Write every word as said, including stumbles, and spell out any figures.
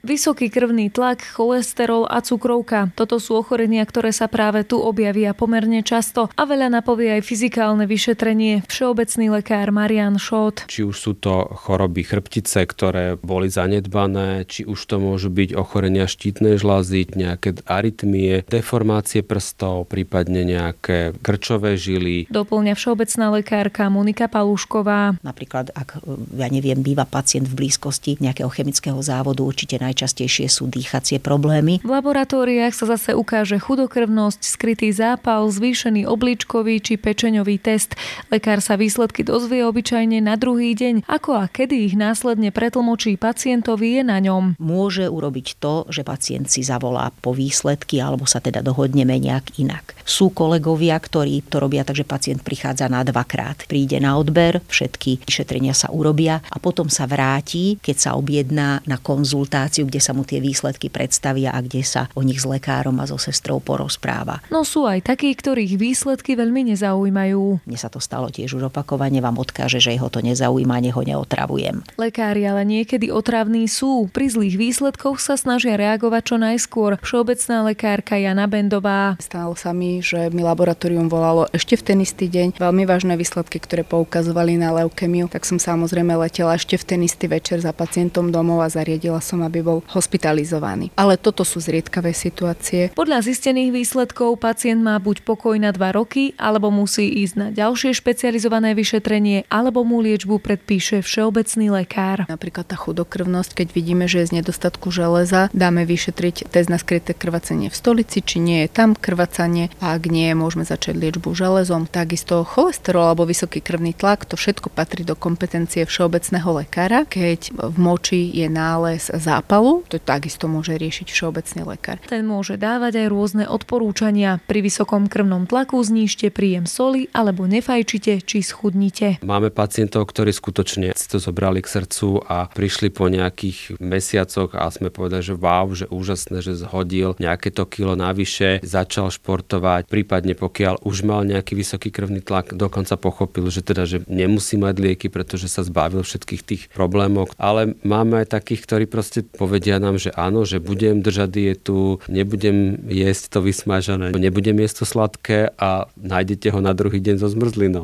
Vysoký krvný tlak, cholesterol a cukrovka. Toto sú ochorenia, ktoré sa práve tu objavia pomerne často a veľa napovie aj fyzikálne vyšetrenie. Všeobecný lekár Marián Šót. Či už sú to choroby chrbtice, ktoré boli zanedbané, či už to môžu byť ochorenia štítnej žľazy, nejaké arytmie, deformácie prstov, prípadne nejaké krčové žily. Doplňa všeobecná lekárka Monika Palúšková. Napríklad, ak, ja neviem, býva pacient v blízkosti nejakého chemického závodu, určite najčastejšie sú dýchacie problémy. V laboratóriách sa zase ukáže chudokrvnosť, skrytý zápal, zvýšený obličkový či pečeňový test. Lekár sa výsledky dozvie obyčajne na druhý deň. Ako a kedy ich následne pretlmočí pacientovi, je na ňom. Môže urobiť to, že pacient si zavolá po výsledky alebo sa teda dohodneme nejak inak. Sú kolegovia, ktorí to robia tak, že pacient prichádza na dvakrát. Príde na odber, všetky vyšetrenia sa urobia a potom sa vráti, keď sa objedná na konzultáciu, kde sa mu tie výsledky predstavia a kde sa o nich s lekárom a so sestrou porozpráva. No sú aj takí, ktorých výsledky veľmi nezaujímajú. Mne sa to stalo tiež už opakovane, vám odkáže, že ho to nezaujíma, neho neotravujem. Lekári ale niekedy otravní sú. Pri zlých výsledkoch sa snažia reagovať čo najskôr. Všeobecná lekárka Jana Bendová. Stalo sa mi, že mi laboratórium volalo ešte v ten istý deň veľmi vážne výsledky, ktoré poukazovali na leukémiu, tak som samozrejme letela ešte v ten istý večer za pacientom domov a zariadila som, aby bol hospitalizovaný. Ale toto sú zriedkavé situácie. Podľa zistených výsledkov pacient má buď pokoj na dva roky, alebo musí ísť na ďalšie špecializované vyšetrenie, alebo mu liečbu predpíše všeobecný lekár. Napríklad tá chudokrvnosť, keď vidíme, že je z nedostatku železa, dáme vyšetriť test na skryté krvácanie v stolici, či nie je tam krvácanie, a ak nie, môžeme začať liečbu železom. Takisto cholesterol alebo vysoký krvný tlak, to všetko patrí do kompetencie všeobecného lekára. Keď v moči je nález zápalu, to takisto môže riešiť všeobecný lekár. Ten môže dávať aj rôzne odporúčania. Pri vysokom krvnom tlaku znížte príjem soli alebo nefajčite či schudnite. Máme pacientov, ktorí skutočne si to zobrali k srdcu a prišli po nejakých mesiacoch a sme povedali, že wow, že úžasné, že zhodil nejaké to kilo navyše, začal športovať, prípadne pokiaľ už mal nejaký vysoký krvný tlak, dokonca pochopil, že teda, že nemusí mať lieky, pretože sa zbavil všetkých tých problémov. Ale máme aj takých, ktorí proste povedia nám, že áno, že budem držať dietu, nebudem jesť to vysmažané, nebudem jesť to sladké a nájdete ho na druhý deň so zmrzlinou.